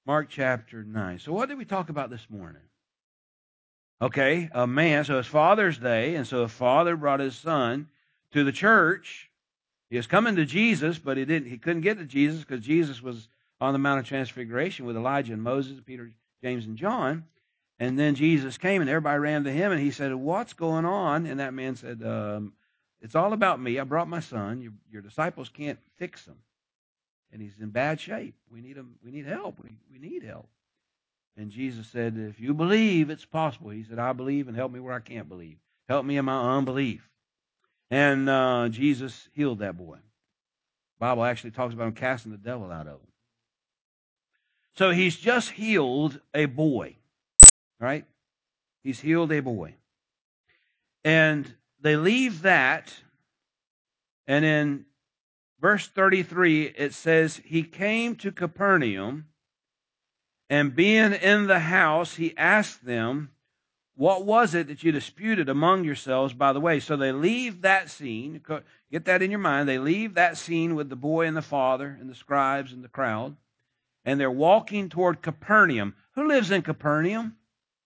Mark chapter 9. So what did we talk about this morning? Okay, a man, so it's Father's Day, and so a father brought his son to the church. He was coming to Jesus, but he couldn't get to Jesus because Jesus was on the Mount of Transfiguration with Elijah and Moses, Peter, James, and John. And then Jesus came, and everybody ran to him, and he said, "What's going on?" And that man said, "It's all about me. I brought my son. Your disciples can't fix him, and he's in bad shape. We need him. We need help. We need help." And Jesus said, "If you believe, it's possible." He said, "I believe, and help me where I can't believe. Help me in my unbelief." And Jesus healed that boy. The Bible actually talks about him casting the devil out of him. So he's just healed a boy, right? He's healed a boy. And they leave that, and in verse 33, it says, "He came to Capernaum, and being in the house, he asked them, 'What was it that you disputed among yourselves by the way?'" So they leave that scene. Get that in your mind. They leave that scene with the boy and the father and the scribes and the crowd, and they're walking toward Capernaum. Who lives in Capernaum?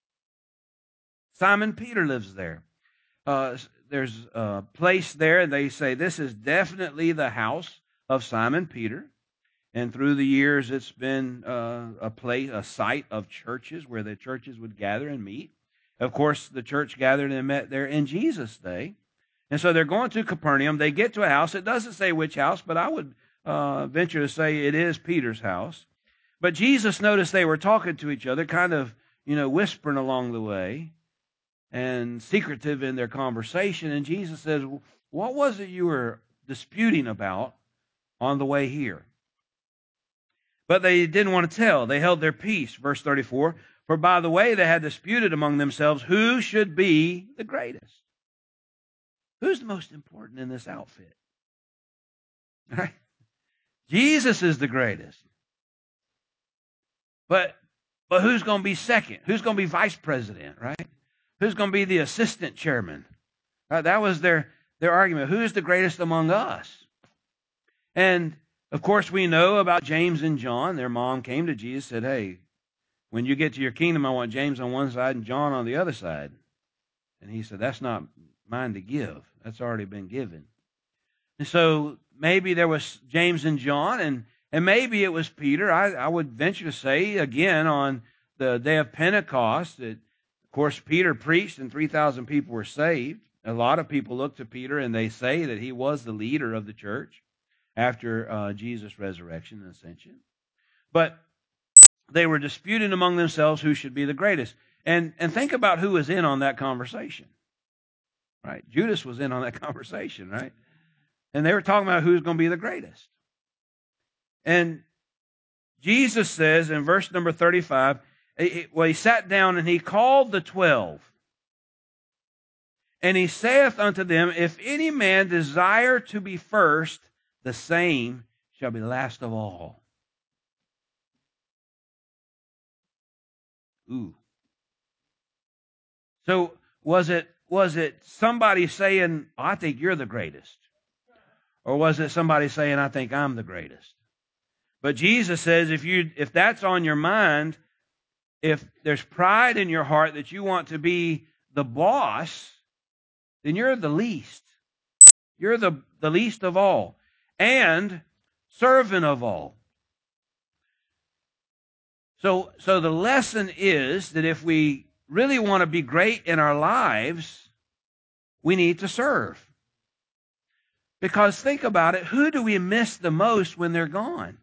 Simon Peter lives there. There's a place there, and they say this is definitely the house of Simon Peter. And through the years, it's been a site of churches where the churches would gather and meet. Of course, the church gathered and met there in Jesus' day. And so they're going to Capernaum. They get to a house. It doesn't say which house, but I would venture to say it is Peter's house. But Jesus noticed they were talking to each other, kind of, whispering along the way and secretive in their conversation. And Jesus says, "What was it you were disputing about on the way here?" But they didn't want to tell. They held their peace. Verse 34, "For by the way they had disputed among themselves who should be the greatest." Who's the most important in this outfit? Right? Jesus is the greatest. But who's going to be second? Who's going to be vice president, right? Who's going to be the assistant chairman? Right? That was their argument. Who is the greatest among us? And, of course, we know about James and John. Their mom came to Jesus and said, "Hey, when you get to your kingdom, I want James on one side and John on the other side." And he said, "That's not mine to give. That's already been given." And so maybe there was James and John, and maybe it was Peter. I would venture to say, again, on the day of Pentecost, that, of course, Peter preached and 3,000 people were saved. A lot of people look to Peter, and they say that he was the leader of the church after Jesus' resurrection and ascension. But they were disputing among themselves who should be the greatest. And think about who was in on that conversation. Right? Judas was in on that conversation, right? And they were talking about who's going to be the greatest. And Jesus says in verse number 35, he sat down and he called the 12. And he saith unto them, "If any man desire to be first, the same shall be last of all." Ooh. So was it somebody saying, "I think you're the greatest"? Or was it somebody saying, "I think I'm the greatest"? But Jesus says if that's on your mind, if there's pride in your heart that you want to be the boss, then you're the least. You're the least of all and servant of all. So the lesson is that if we really want to be great in our lives, we need to serve. Because think about it, who do we miss the most when they're gone?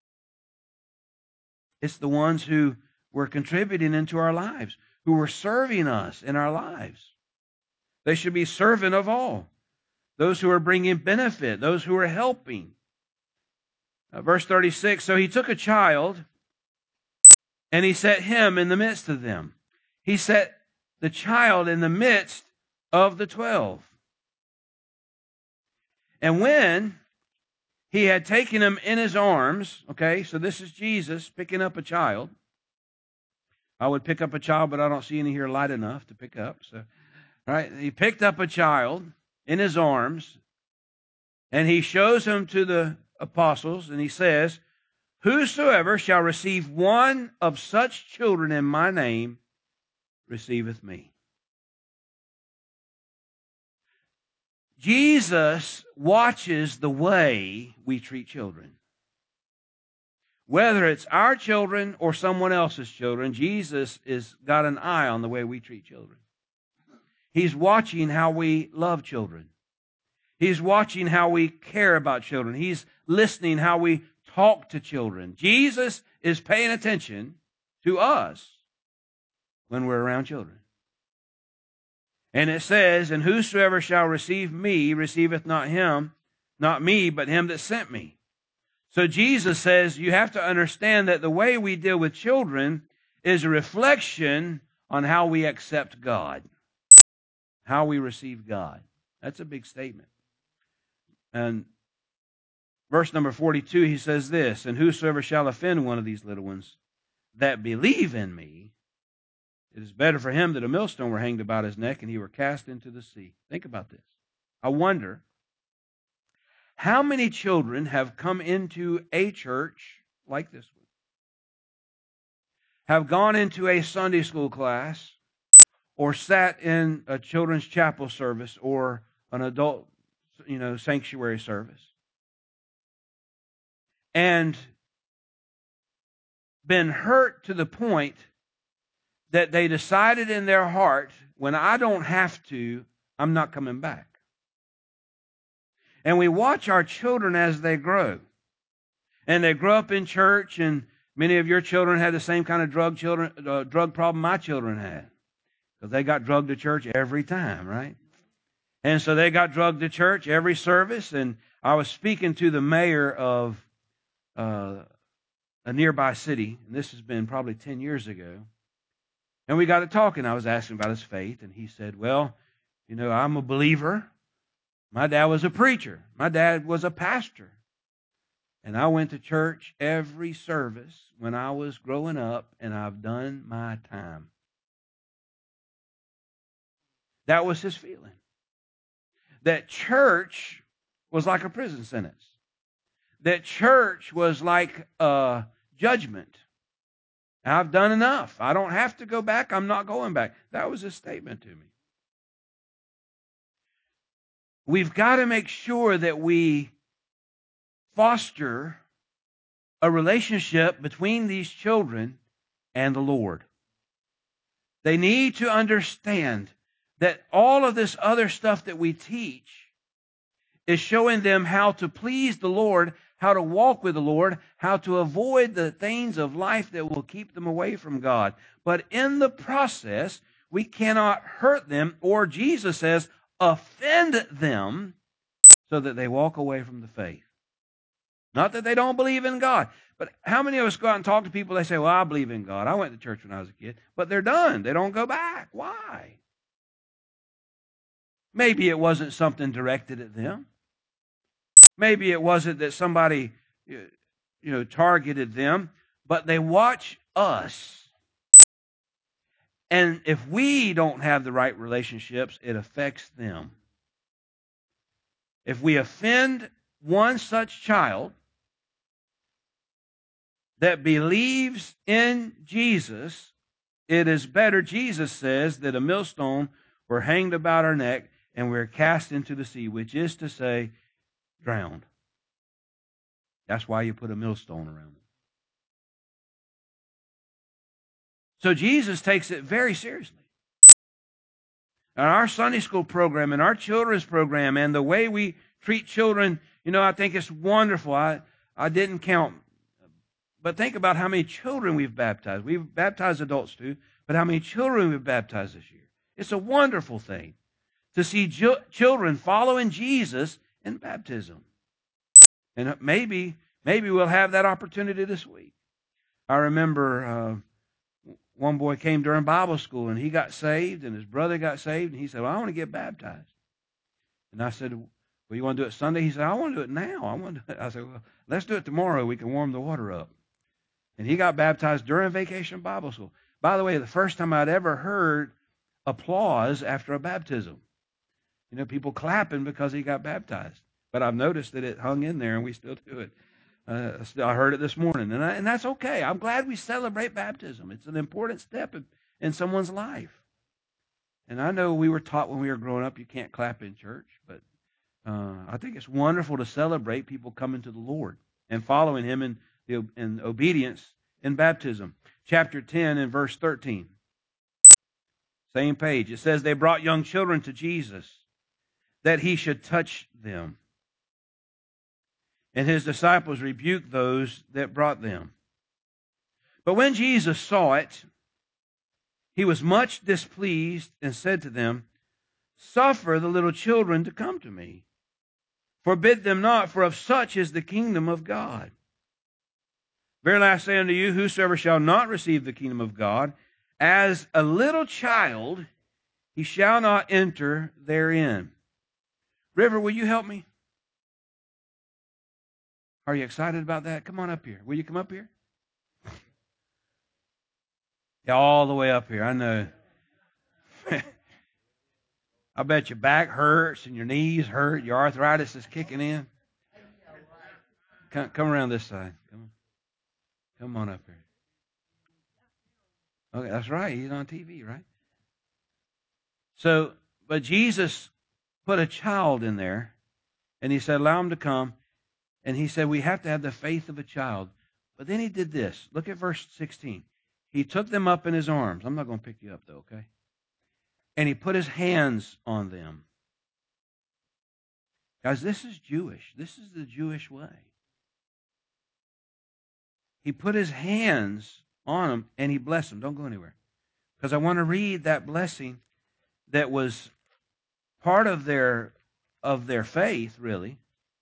It's the ones who were contributing into our lives, who were serving us in our lives. They should be servant of all. Those who are bringing benefit, those who are helping. Verse 36, "So he took a child and he set him in the midst of them." He set the child in the midst of the 12. And when he had taken him in his arms, okay, so this is Jesus picking up a child. I would pick up a child, but I don't see any here light enough to pick up. So, all right, he picked up a child in his arms, and he shows him to the apostles, and he says, Whosoever shall receive one of such children in my name receiveth me. Jesus watches the way we treat children. Whether it's our children or someone else's children, Jesus has got an eye on the way we treat children. He's watching how we love children. He's watching how we care about children. He's listening how we talk to children. Jesus is paying attention to us when we're around children. And it says, and whosoever shall receive me receiveth not him, not me, but him that sent me. So Jesus says you have to understand that the way we deal with children is a reflection on how we accept God, how we receive God. That's a big statement. And verse number 42, he says this, and whosoever shall offend one of these little ones that believe in me, it is better for him that a millstone were hanged about his neck and he were cast into the sea. Think about this. I wonder how many children have come into a church like this one, have gone into a Sunday school class, or sat in a children's chapel service or an adult, sanctuary service, and been hurt to the point that they decided in their heart, when I don't have to, I'm not coming back. And we watch our children as they grow. And they grow up in church, and many of your children had the same kind of drug problem my children had. Because they got drugged to church every time, right? And so they got drugged to church every service. And I was speaking to the mayor of a nearby city, and this has been probably 10 years ago. And we got to talking. I was asking about his faith, and he said, well, I'm a believer. My dad was a preacher. My dad was a pastor. And I went to church every service when I was growing up, and I've done my time. That was his feeling. That church was like a prison sentence. That church was like a judgment. I've done enough. I don't have to go back. I'm not going back. That was his statement to me. We've got to make sure that we foster a relationship between these children and the Lord. They need to understand that all of this other stuff that we teach is showing them how to please the Lord, how to walk with the Lord, how to avoid the things of life that will keep them away from God. But in the process, we cannot hurt them, or Jesus says, offend them so that they walk away from the faith. Not that they don't believe in God. But how many of us go out and talk to people, they say, well, I believe in God. I went to church when I was a kid. But they're done. They don't go back. Why? Maybe it wasn't something directed at them. Maybe it wasn't that somebody, targeted them. But they watch us. And if we don't have the right relationships, it affects them. If we offend one such child that believes in Jesus, it is better, Jesus says, that a millstone were hanged about our neck and we're cast into the sea, which is to say, drowned. That's why you put a millstone around it. So Jesus takes it very seriously. And our Sunday school program and our children's program and the way we treat children, I think it's wonderful. I didn't count. But think about how many children we've baptized. We've baptized adults too, but how many children we've baptized this year. It's a wonderful thing to see children following Jesus in baptism. And maybe we'll have that opportunity this week. I remember one boy came during Bible school, and he got saved, and his brother got saved, and he said, well, I want to get baptized. And I said, well, you want to do it Sunday? He said, I want to do it now. I said, well, let's do it tomorrow. We can warm the water up. And he got baptized during Vacation Bible School. By the way, the first time I'd ever heard applause after a baptism. People clapping because he got baptized. But I've noticed that it hung in there, and we still do it. I heard it this morning, and that's okay. I'm glad we celebrate baptism. It's an important step in someone's life. And I know we were taught when we were growing up you can't clap in church, but I think it's wonderful to celebrate people coming to the Lord and following Him in obedience in baptism. Chapter 10 and verse 13. Same page. It says, they brought young children to Jesus that He should touch them. And His disciples rebuked those that brought them. But when Jesus saw it, He was much displeased and said to them, suffer the little children to come to me. Forbid them not, for of such is the kingdom of God. Verily I say unto you, whosoever shall not receive the kingdom of God as a little child, he shall not enter therein. River, will you help me? Are you excited about that? Come on up here. Will you come up here? Yeah, all the way up here. I know. I bet your back hurts and your knees hurt. Your arthritis is kicking in. Come around this side. Come on up here. Okay, that's right. He's on TV, right? So, but Jesus put a child in there, and He said, allow him to come. And He said, we have to have the faith of a child. But then He did this. Look at verse 16. He took them up in His arms. I'm not going to pick you up, though, okay? And He put His hands on them. Guys, this is Jewish. This is the Jewish way. He put His hands on them, and He blessed them. Don't go anywhere. Because I want to read that blessing that was part of their faith, really.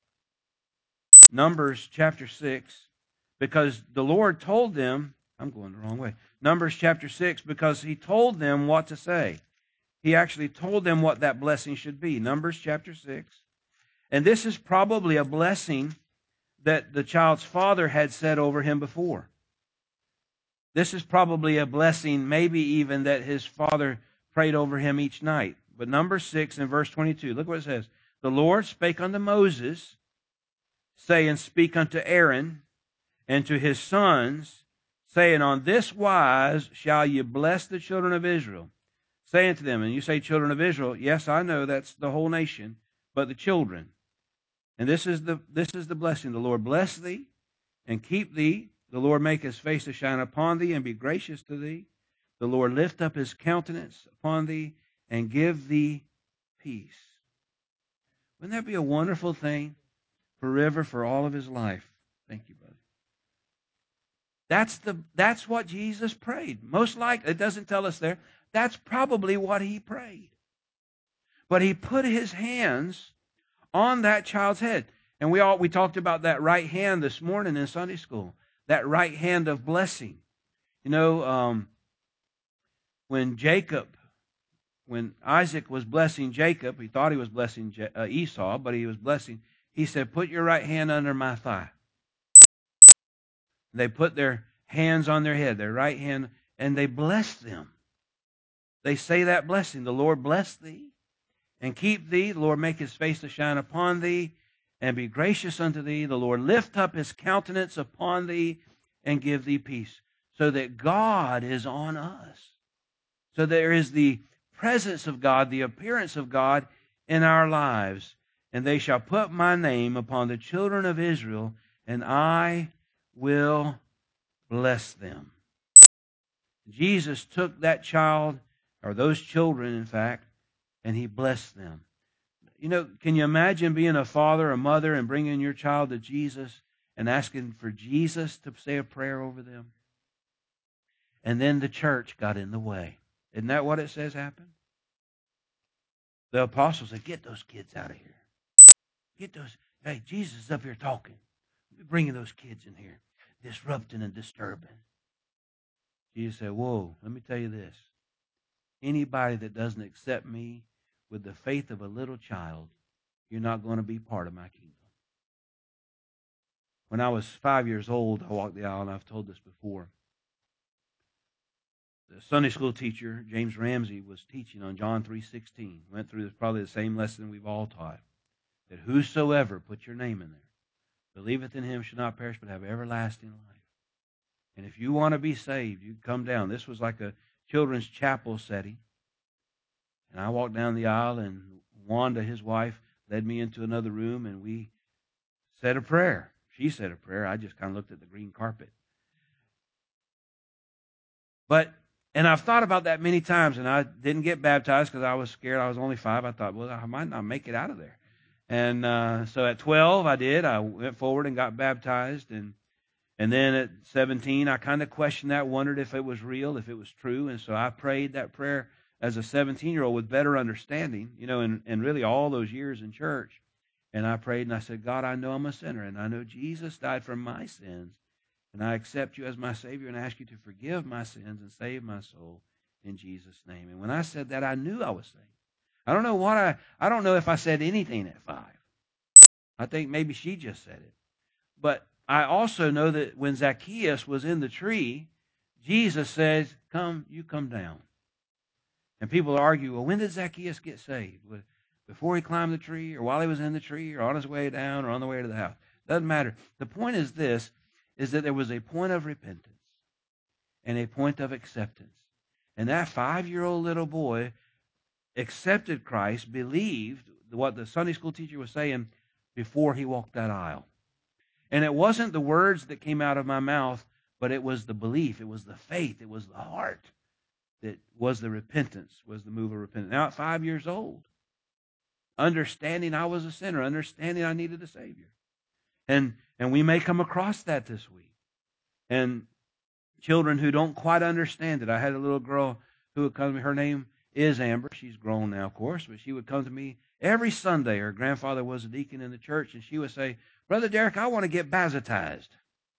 Numbers chapter 6, because the Lord told them, I'm going the wrong way. Numbers chapter 6, because He told them what to say. He actually told them what that blessing should be. Numbers chapter 6. And this is probably a blessing that the child's father had said over him before. This is probably a blessing, maybe even that his father prayed over him each night. But Numbers 6 and verse 22, look what it says. The Lord spake unto Moses, saying, speak unto Aaron and to his sons, saying, on this wise shall ye bless the children of Israel, saying to them, and you say children of Israel, yes, I know that's the whole nation, but the children. And this is the blessing. The Lord bless thee and keep thee. The Lord make His face to shine upon thee and be gracious to thee. The Lord lift up His countenance upon thee and give thee peace. Wouldn't that be a wonderful thing for River for all of his life? Thank you, buddy. That's what Jesus prayed. Most likely, it doesn't tell us there. That's probably what He prayed. But He put His hands on that child's head. And we talked about that right hand this morning in Sunday school. That right hand of blessing. You know, when Isaac was blessing Jacob, he thought he was blessing Esau, but he was blessing. He said, put your right hand under my thigh. They put their hands on their head, their right hand, and they blessed them. They say that blessing. The Lord bless thee and keep thee. The Lord make His face to shine upon thee and be gracious unto thee. The Lord lift up His countenance upon thee and give thee peace. So that God is on us. So there is the presence of God, the appearance of God in our lives. And they shall put my name upon the children of Israel, and I will bless them. Jesus took that child, or those children, in fact, and He blessed them. You know, can you imagine being a father, a mother, and bringing your child to Jesus and asking for Jesus to say a prayer over them? And then the church got in the way. Isn't that what it says happened? The apostles said, get those kids out of here. Get those. Hey, Jesus is up here talking. Bringing those kids in here, disrupting and disturbing. Jesus said, whoa, let me tell you this. Anybody that doesn't accept me with the faith of a little child, you're not going to be part of my kingdom. When I was 5 years old, I walked the aisle, and I've told this before. The Sunday school teacher, James Ramsey, was teaching on John 3:16. Went through probably the same lesson we've all taught. That whosoever, put your name in there. believeth in him shall not perish but have everlasting life. And if you want to be saved, you come down. This was like a children's chapel setting. And I walked down the aisle, and Wanda, his wife, led me into another room, and we said a prayer. She said a prayer. I just kind of looked at the green carpet. And I've thought about that many times, and I didn't get baptized because I was scared. I was only 5. I thought, well, I might not make it out of there. And so at 12, I did. I went forward and got baptized. And then at 17, I kind of questioned that, wondered if it was real, if it was true. And so I prayed that prayer as a 17-year-old with better understanding, and really all those years in church. And I prayed and I said, God, I know I'm a sinner, and I know Jesus died for my sins. And I accept you as my Savior and ask you to forgive my sins and save my soul in Jesus' name. And when I said that, I knew I was saved. I don't know I don't know if I said anything at 5. I think maybe she just said it. But I also know that when Zacchaeus was in the tree, Jesus says, you come down. And people argue, well, when did Zacchaeus get saved? Before he climbed the tree, or while he was in the tree, or on his way down, or on the way to the house? Doesn't matter. The point is this, is that there was a point of repentance and a point of acceptance. And that 5-year-old little boy accepted Christ, believed what the Sunday school teacher was saying before he walked that aisle. And it wasn't the words that came out of my mouth, but it was the belief, it was the faith, it was the heart that was the repentance, was the move of repentance. Now at 5 years old, understanding I was a sinner, understanding I needed a Savior. And we may come across that this week. And children who don't quite understand it. I had a little girl who would come to me. Her name is Amber. She's grown now, of course, but she would come to me every Sunday. Her grandfather was a deacon in the church, and she would say, Brother Derek, I want to get baptized.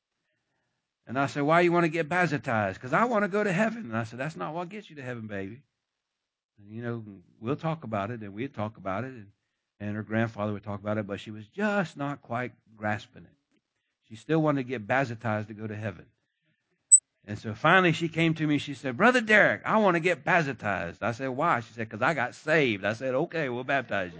And I said, why you want to get baptized? Because I want to go to heaven. And I said, that's not what gets you to heaven, baby. And, we'll talk about it, and we'd talk about it, and her grandfather would talk about it, but she was just not quite grasping it. She still wanted to get baptized to go to heaven. And so finally she came to me. She said, Brother Derek, I want to get baptized. I said, why? She said, because I got saved. I said, okay, we'll baptize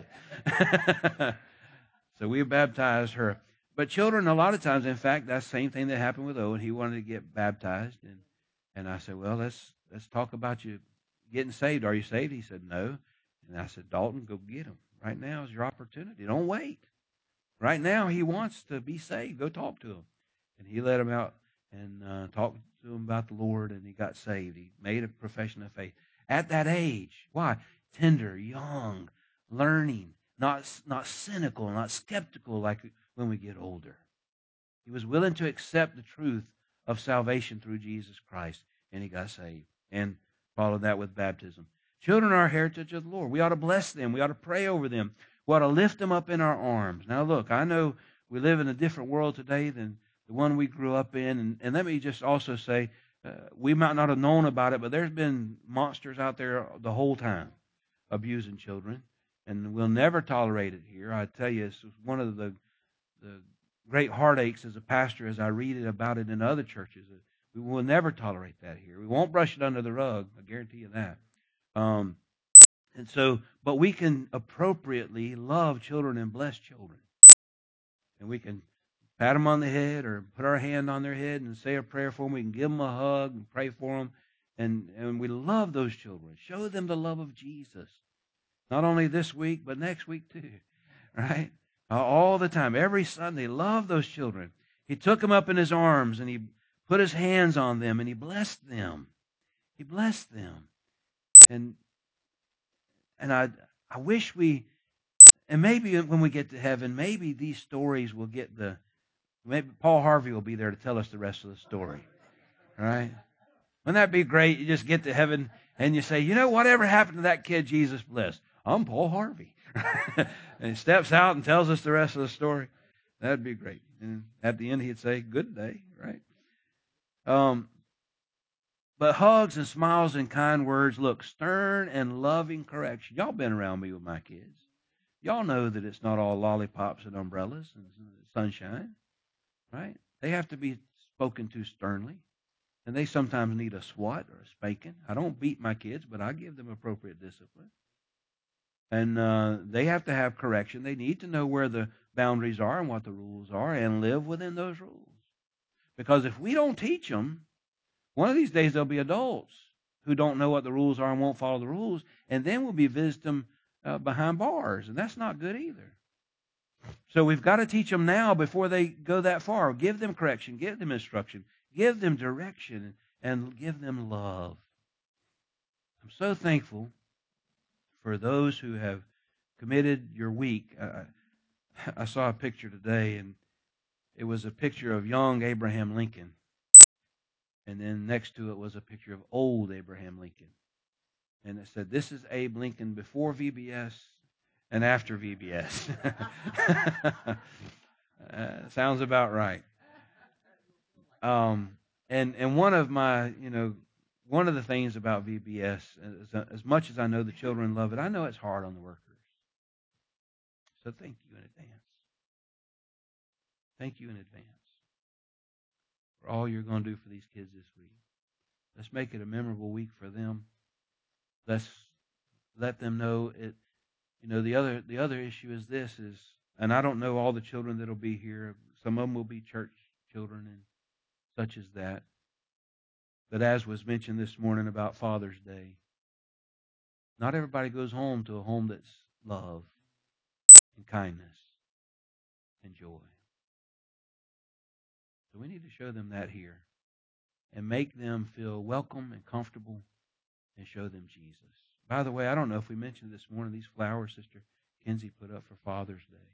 you. So we baptized her. But children, a lot of times, in fact, that's the same thing that happened with Owen. He wanted to get baptized. And I said, well, let's talk about you getting saved. Are you saved? He said, no. And I said, Dalton, go get him. Right now is your opportunity. Don't wait. Right now he wants to be saved. Go talk to him. And he let him out and talked to him about the Lord, and he got saved. He made a profession of faith at that age. Why? Tender, young, learning, not cynical, not skeptical like when we get older. He was willing to accept the truth of salvation through Jesus Christ, and he got saved. And followed that with baptism. Children are a heritage of the Lord. We ought to bless them. We ought to pray over them. We ought to lift them up in our arms. Now, look, I know we live in a different world today than the one we grew up in. And let me just also say, we might not have known about it, but there's been monsters out there the whole time abusing children. And we'll never tolerate it here. I tell you, it's one of the great heartaches as a pastor as I read about it in other churches. We will never tolerate that here. We won't brush it under the rug. I guarantee you that. But we can appropriately love children and bless children. And we can pat them on the head or put our hand on their head and say a prayer for them. We can give them a hug and pray for them. And we love those children. Show them the love of Jesus. Not only this week, but next week too. Right? All the time. Every Sunday. Love those children. He took them up in his arms and he put his hands on them and he blessed them. He blessed them. And I wish and maybe when we get to heaven, maybe these stories will maybe Paul Harvey will be there to tell us the rest of the story. All right? Wouldn't that be great? You just get to heaven and you say, whatever happened to that kid Jesus blessed? I'm Paul Harvey. And he steps out and tells us the rest of the story. That'd be great. And at the end he'd say, good day, right? But hugs and smiles and kind words, look, stern and loving correction. Y'all been around me with my kids. Y'all know that it's not all lollipops and umbrellas and sunshine, right? They have to be spoken to sternly. And they sometimes need a swat or a spanking. I don't beat my kids, but I give them appropriate discipline. And they have to have correction. They need to know where the boundaries are and what the rules are and live within those rules. Because if we don't teach them, one of these days there'll be adults who don't know what the rules are and won't follow the rules, and then we'll be visiting them behind bars, and that's not good either. So we've got to teach them now before they go that far. Give them correction, give them instruction, give them direction, and give them love. I'm so thankful for those who have committed your week. I saw a picture today, and it was a picture of young Abraham Lincoln. And then next to it was a picture of old Abraham Lincoln. And it said, "This is Abe Lincoln before VBS and after VBS." Sounds about right. And one of my, one of the things about VBS, as much as I know the children love it, I know it's hard on the workers. So thank you in advance. Thank you in advance for all you're going to do for these kids this week. Let's make it a memorable week for them. Let's let them know it. The other issue is this is, and I don't know all the children that'll be here. Some of them will be church children and such as that. But as was mentioned this morning about Father's Day, not everybody goes home to a home that's love and kindness and joy. So we need to show them that here and make them feel welcome and comfortable and show them Jesus. By the way, I don't know if we mentioned this morning, these flowers Sister Kinsey put up for Father's Day.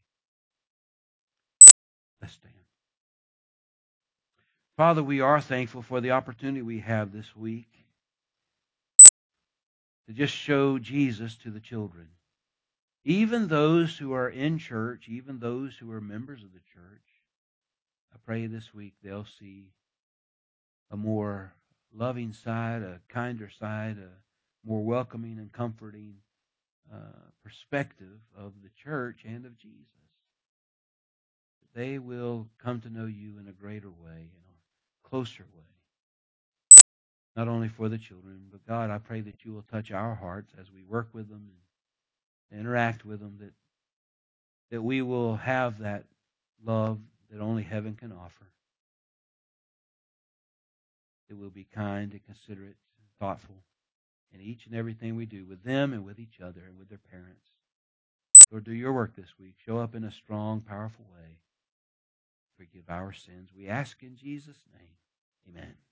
Let's stand. Father, we are thankful for the opportunity we have this week to just show Jesus to the children. Even those who are in church, even those who are members of the church, I pray this week they'll see a more loving side, a kinder side, a more welcoming and comforting perspective of the church and of Jesus. They will come to know you in a greater way, in a closer way. Not only for the children, but God, I pray that you will touch our hearts as we work with them and interact with them, that we will have that love that only heaven can offer. That we'll be kind and considerate and thoughtful in each and everything we do with them and with each other and with their parents. Lord, do your work this week. Show up in a strong, powerful way. Forgive our sins. We ask in Jesus' name. Amen.